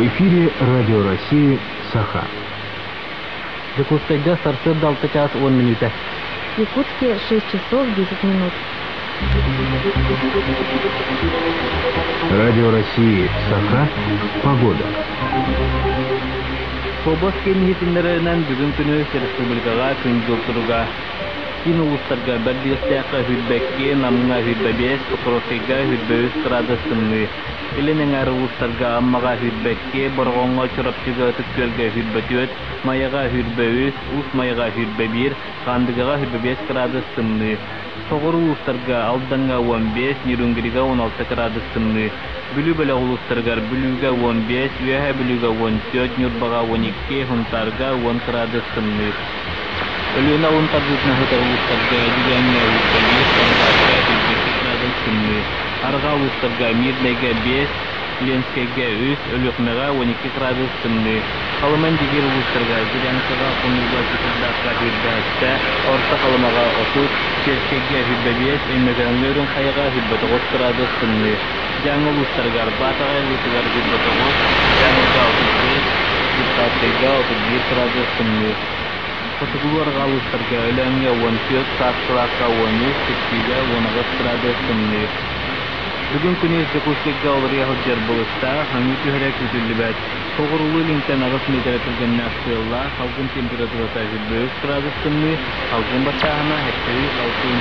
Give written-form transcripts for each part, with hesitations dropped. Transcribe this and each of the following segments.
В эфире Радио России «Саха». Якутская старший дал 5 час 1 минута. В Якутске 6 часов 10 минут. Радио России «Саха». Погода. Побос кенихитинлеринен бүгүн күнү республикага күн жылтырууга кин улустарга бердиэстээка хүлбекке намга хүлбебес окурокега хүлбөбүс градусынны иленеңер улустарга аммага хүлбекке боргонго чурапчыга түккөлгө хүлбөтүөт маяга хүлбөбүс ус маяга хүлбебир кандыгага хүлбебес градусынны Соғыр улустарга алданга 15, нирүнгирига 16 градусынны. Бүлү бөлө улустаргар бүлүгө 15, үөһө бүлүгө 14, нюрбага 12, хунтарга 10 градусынны. Өлүнө унтардытна хыта улустарга дигенне улустарга 15 градусынны. Арга улустарга мирнеге 5, Ленскеге 3, өлүкмега 12 градусынны. Калыман дигер улустарга Зырянкага кунуга тутардакка хүрдәстә, орта калымага 30, Черкеге хүрдәбес, эммегәнләрен хаяга хүрдәтөгөз градусынны. Жаңы улустарга Батага литгар хүрдәтөгөз, Жаңыга 35, Диктатыга 31 градусынны. Фотогуларга улустарга Өләнгә 14, Саскалакка 13, Теккига 10 градусынны. Бүгүн күнү Якутскага олория хожжар болуста, хаңы түһәрәк үтүлүбәт. Соғырулы линктен агыс метеоритөргөн нақсылла, халкын температурата 5 градусынны, халкын батахана хеттери халкын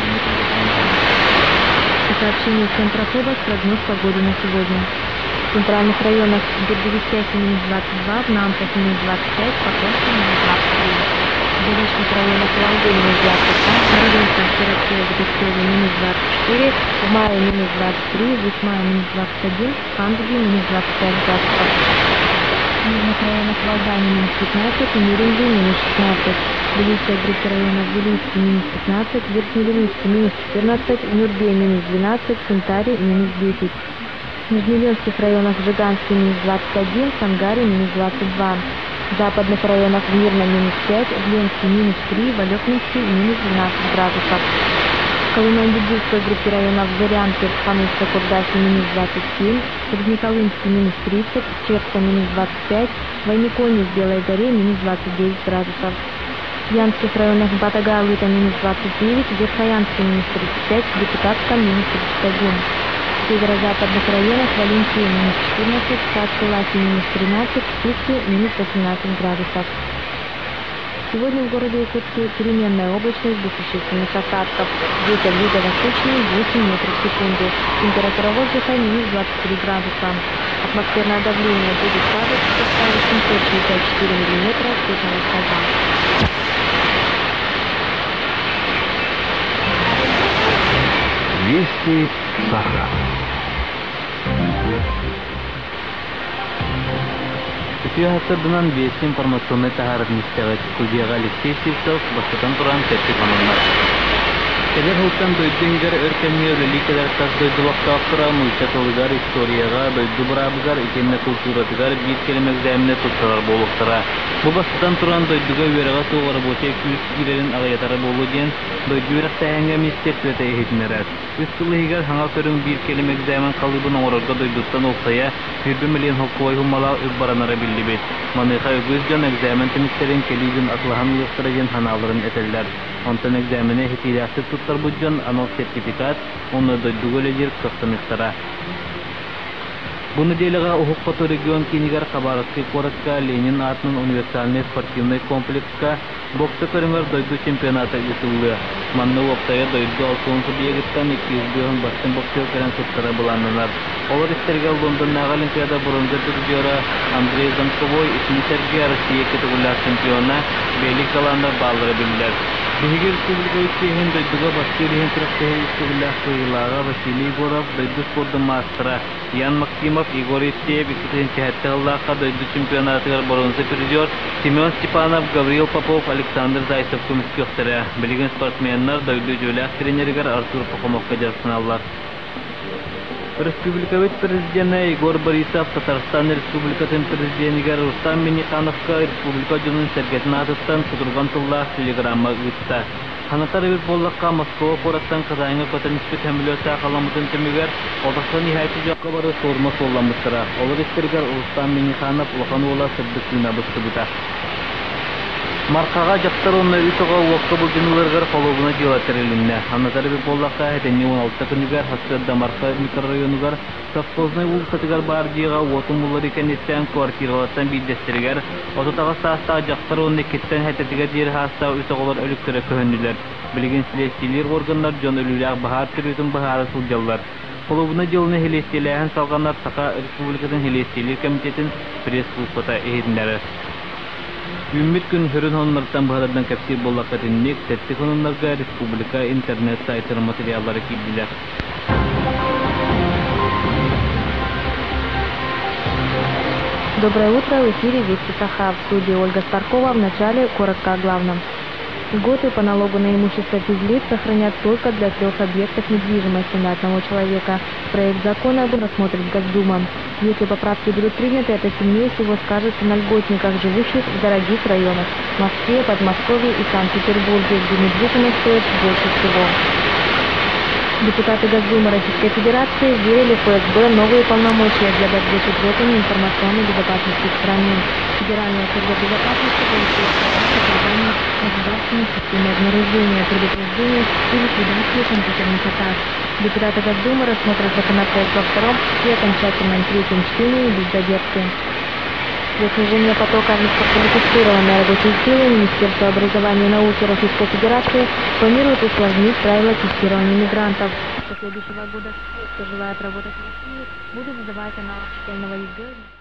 Сообщение Центра Хобос, прогноз погоды на сегодня. В центральных районах Бердевичке минус 22, в Нампах минус 25, Покровске минус 23. В южных районах Волги минус 25, в Родинском, Кировске, Закуткове минус 24, в Мае минус 23, в Исмае минус 21, в Кандыге минус 25 градусов. В южных районах Волгане минус 15, в Нерюнге минус 16, в Белийской группе районов Белийский минус 15, в Верхнелилинске минус 14, в Нюрбе минус 12, в Сунтаре минус 10. В Нижневенских районах Жиганске минус 21, в Сангаре минус 22. В западных районах в Мирном минус 5, в Ленске минус 3, в Алекнинске минус 12 градусов. В Колыман-Бедельской группе районов Зырянке, в Ханынске-Курдасе минус 27, в Среднеколымске минус 30, в Чепце минус 25, в Войниконе в Белой горе минус 29 градусов. В Янских районах Батага-Алыта минус 29, в Верхоянске минус 35, в Депутатском минус 31. В северо-западных районах Валенсии минус 14, в Саскаласе минус 13, в Суске минус 18 градусов. Сегодня в городе Якутске переменная облачность без существенных осадков. Ветер юго-восточный 8 метров в секунду. Температура воздуха минус 23 градуса. Атмосферное давление будет падать в составе 764 миллиметра ртутного столба. Вести Саха. Сүйәһәттәрдән вести информационный тәһәрәт мистәгә студияга Алексей Сивцов, башкатан туран тәртип анылар. Кедер хултан дойдынгар өркәнне реликияләр тас дойдылыкта акыра, муйча толыгар историяга, дойды бурабызар, икенне культуратыгар бит келемек зәмне туттылар болуктыра. Бу башкатан туран дойдыга верага тоғыр боте күз кирелен агыятары болу ден, дойды верактәһәнгә мистәкләтә ehitнәрәт. Үскылыгар хаңа көрүн бит келемек зәмен калыбын орырга дойдыттан оксая, 1 миллион хоккой хумала үббаранара биллибет. Маныха үгүздән экзамен темистерин келүгүн атлахан юктырыгын ханаларын этелләр. Онтан экзамене хитиләсе туттар буҗан анал сертификат, оны дойдугөләҗер кыстымыктыра. Бу неделяга Ухукпату регион кинигар Хабаровский коротка Ленин атның универсальный спортивный комплекска боксы көрүңөр дойду чемпионаты үтүлдү. Манны вактая дойду алтын биегиттен 200 баштын боксер көрән туттара буланнар. Олар истерге Лондондагы Олимпиада бурунга турдюра Андрей Замковой исмитерге Россия категория чемпиона Белик Каланда балдыры билдер. Бигер республикалык кеһен дойдуга башкирен трактор республикалыга Василий Боров дойду спорты мастера Ян Максимов Игорь Истеев икенче дойду чемпионатыгар бронза призер Семен Степанов Гаврил Попов Александр Зайцев күмүскөктөрө билген спортсменнар дойду жөләк тренергер Артур Пахомовка жарсыналар. Республикавит президенты Егор Борисов Татарстан Республикатын президентигер Рустам Миннихановка республика жөнүн сергетнатыттан кудурган тылла телеграмма үтті. Ханатар эбит боллакка Москва пораттан кызайыңа көтөнүспү темилөөсө каламытын темигер Одоктон нихайты жакка бары сорма солламыстыра. Олар истергер Рустам Минниханов улахан ула сырдыктыына быстыбыта. Маркага жактар онна үтөгө уакка булжынылыргар холобуна жыйлатырылынна. Ханатар эбит боллакка этени 16 күнүгер Хасырда Марка микрорайонугар совхозный улсатыгар бар жыйга отун булар экенеттен квартираластан биддестиргер. Отутага саста жактар онна кеттен хететигер жер хаста үтөгөлөр өлүктөрө көһөнүлөр. Билген силестилер органдар жон өлүлөр бахар түрүтүн бахары сулжаллар. Холобуна жылны хелестилеген салгандар Саха Республикатын хелестилер комитетин пресс-службата эһиндер. Үммит күн хүрін онлардан бағадардан кәпсир боллаққа тіннек, тәттік онларға республика интернет сайттар материаллары кейділер. Доброе утро, в эфире Вести Саха. В студии Ольга Старкова. В начале коротко о главном. Льготы по налогу на имущество физлиц сохранят только для 3 объектов недвижимости на одного человека. Проект закона рассмотрит Госдума. Если поправки будут приняты, это сильнее всего скажется на льготниках, живущих в дорогих районах – Москве, Подмосковье и Санкт-Петербурге, где недвижимость стоит больше всего. Депутаты Госдумы Российской Федерации вверили ФСБ новые полномочия для борьбы с угрозами информационной безопасности в стране. Федеральная служба безопасности получила права к созданию государственной системы обнаружения, предупреждения и ликвидации компьютерных атак. Депутаты Госдумы рассмотрят законопроект во втором и окончательном третьем чтении без задержки. Для снижения потока низкоквалифицированной рабочей силы Министерство образования и науки Российской Федерации планирует усложнить правила тестирования мигрантов. Со следующего года все, кто желает работать в России, будут сдавать аналог школьного ЕГЭ.